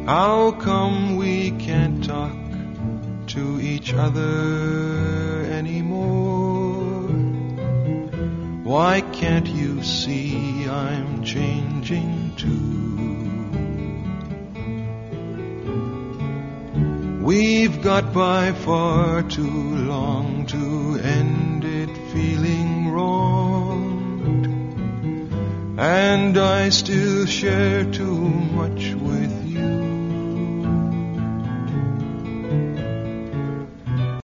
How come we can't talk to each other anymore? Why can't you see I'm changing too? We've got by far too long to end it feeling wronged, and I still share too much with you.